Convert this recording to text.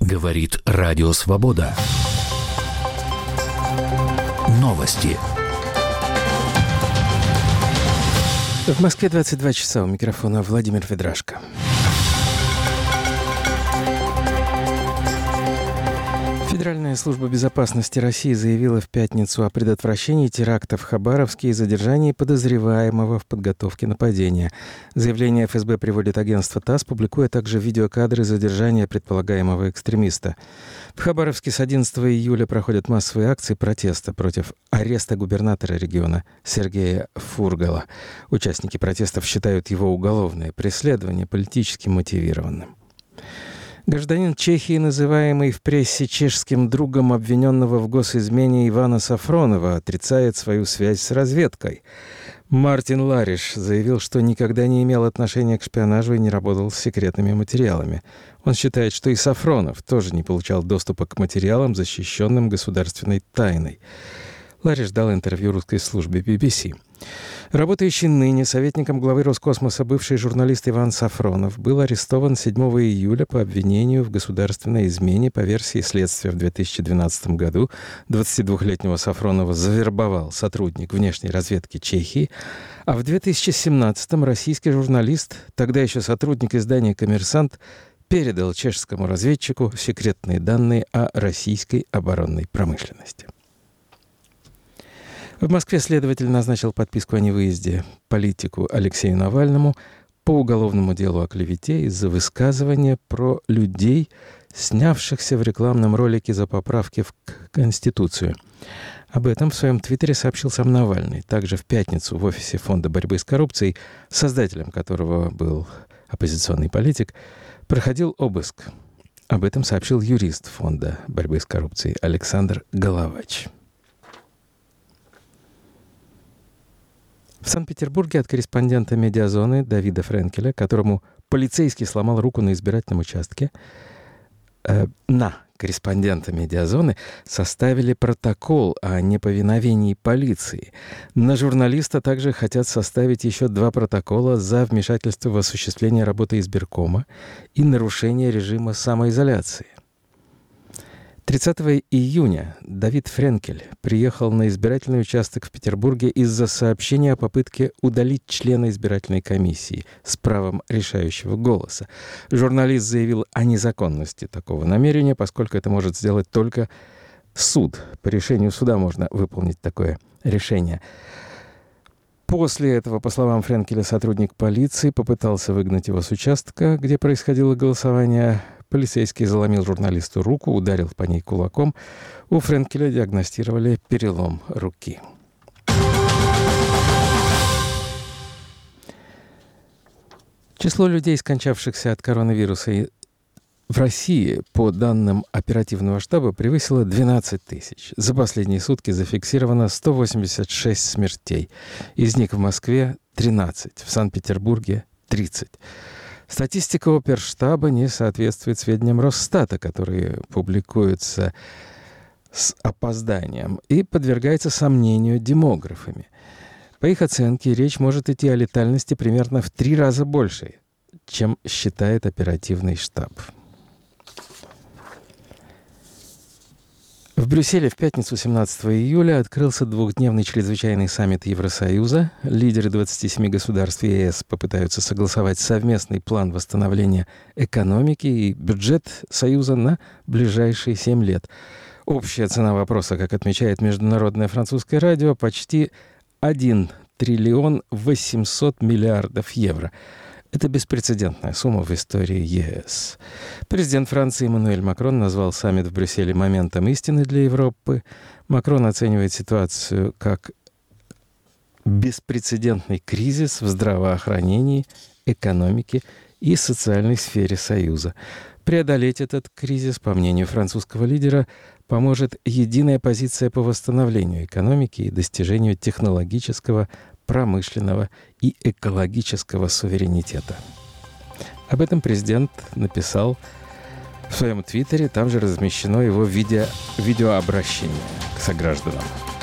Говорит Радио Свобода. Новости. В Москве 22 часа. У микрофона Владимир Ведрашко. Федеральная служба безопасности России заявила в пятницу о предотвращении теракта в Хабаровске и задержании подозреваемого в подготовке нападения. Заявление ФСБ приводит агентство ТАСС, публикуя также видеокадры задержания предполагаемого экстремиста. В Хабаровске с 11 июля проходят массовые акции протеста против ареста губернатора региона Сергея Фургала. Участники протестов считают его уголовное преследование политически мотивированным. Гражданин Чехии, называемый в прессе чешским другом обвиненного в госизмене Ивана Сафронова, отрицает свою связь с разведкой. Мартин Лариш заявил, что никогда не имел отношения к шпионажу и не работал с секретными материалами. Он считает, что и Сафронов тоже не получал доступа к материалам, защищенным государственной тайной. Лариш дал интервью русской службе BBC. Работающий ныне советником главы Роскосмоса бывший журналист Иван Сафронов был арестован 7 июля по обвинению в государственной измене. По версии следствия, в 2012 году 22-летнего Сафронова завербовал сотрудник внешней разведки Чехии, а в 2017 российский журналист, тогда еще сотрудник издания «Коммерсант», передал чешскому разведчику секретные данные о российской оборонной промышленности. В Москве следователь назначил подписку о невыезде политику Алексею Навальному по уголовному делу о клевете из-за высказывания про людей, снявшихся в рекламном ролике за поправки в Конституцию. Об этом в своем твиттере сообщил сам Навальный. Также в пятницу в офисе Фонда борьбы с коррупцией, создателем которого был оппозиционный политик, проходил обыск. Об этом сообщил юрист Фонда борьбы с коррупцией Александр Головач. В Санкт-Петербурге от корреспондента «Медиазоны» Давида Френкеля, которому полицейский сломал руку на избирательном участке, на корреспондента «Медиазоны» составили протокол о неповиновении полиции. На журналиста также хотят составить еще 2 протокола за вмешательство в осуществление работы избиркома и нарушение режима самоизоляции. 30 июня Давид Френкель приехал на избирательный участок в Петербурге из-за сообщения о попытке удалить члена избирательной комиссии с правом решающего голоса. Журналист заявил о незаконности такого намерения, поскольку это может сделать только суд. По решению суда можно выполнить такое решение. После этого, по словам Френкеля, сотрудник полиции попытался выгнать его с участка, где происходило голосование. Полицейский заломил журналисту руку, ударил по ней кулаком. У Френкеля диагностировали перелом руки. Число людей, скончавшихся от коронавируса в России, по данным оперативного штаба, превысило 12 тысяч. За последние сутки зафиксировано 186 смертей. Из них в Москве 13, в Санкт-Петербурге 30. Статистика оперштаба не соответствует сведениям Росстата, которые публикуются с опозданием и подвергается сомнению демографами. По их оценке, речь может идти о летальности примерно в 3 раза больше, чем считает оперативный штаб. В Брюсселе в пятницу 17 июля открылся 2-дневный чрезвычайный саммит Евросоюза. Лидеры 27 государств ЕС попытаются согласовать совместный план восстановления экономики и бюджет Союза на ближайшие 7 лет. Общая цена вопроса, как отмечает Международное французское радио, почти 1 триллион 800 миллиардов евро. Это беспрецедентная сумма в истории ЕС. Президент Франции Эммануэль Макрон назвал саммит в Брюсселе моментом истины для Европы. Макрон оценивает ситуацию как беспрецедентный кризис в здравоохранении, экономике и социальной сфере Союза. Преодолеть этот кризис, по мнению французского лидера, поможет единая позиция по восстановлению экономики и достижению технологического, промышленного и экологического суверенитета. Об этом президент написал в своем твиттере, там же размещено его видеообращение к согражданам.